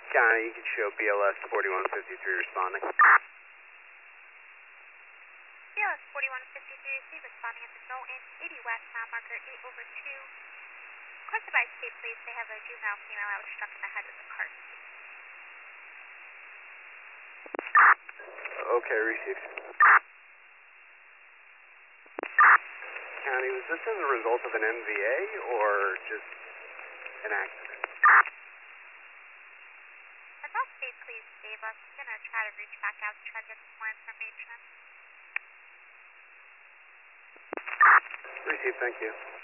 County, you can show BLS 4153 responding. BLS 4153 received responding at the Knowlton 80 West, mile marker 8/2. Requested by state police, they have a juvenile female that was struck in the head with a car seat. Okay, received. County, was this as a result of an MVA or just an accident? That's all state police gave us. I'm going to try to reach back out to try to get some more information. Received, thank you.